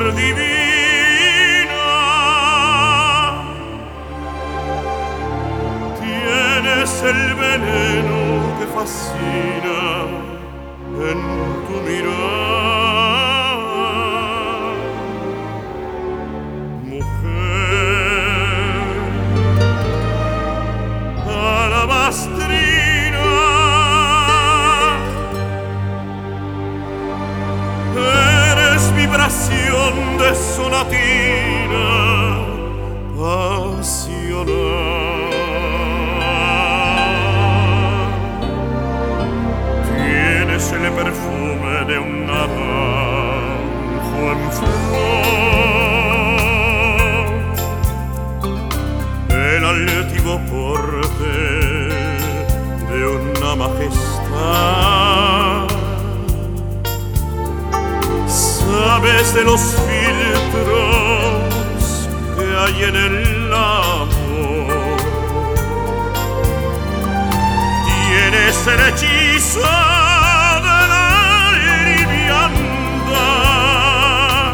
divina, tienes el veneno que fascina en tu mirada, mujer alabastrina. Eres vibración de sonatina pasional. Tienes el perfume de un naranjo en flor, el altivo porte de una majestad. Sabes de los filtros que hay en el amor, tienes el hechizo de la liviandad,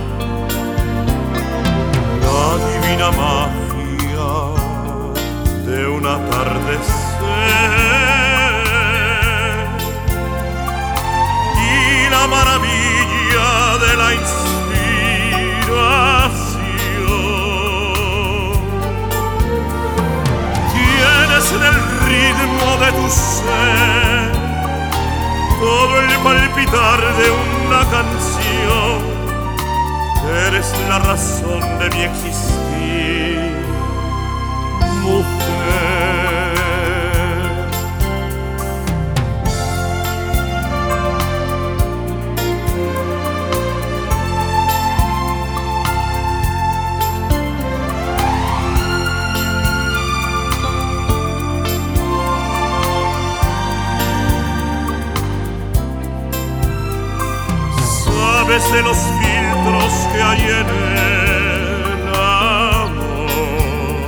la divina magia de un atardecer y la maravilla de la inspiración. Tienes en el ritmo de tu ser todo el palpitar de una canción. Eres la razón de mi existir, mujer. De los filtros que hay en el amor,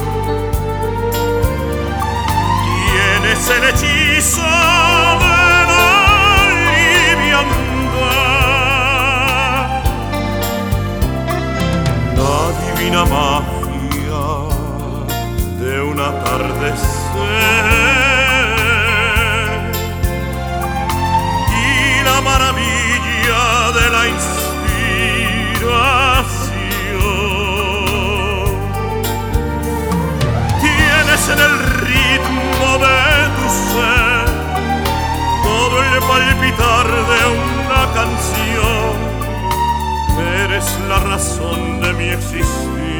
tienes el hechizo de la liviandad, la divina magia de un atardecer y la maravilla de la inspiración. Tienes en el ritmo de tu ser todo el palpitar de una canción. Eres la razón de mi existir.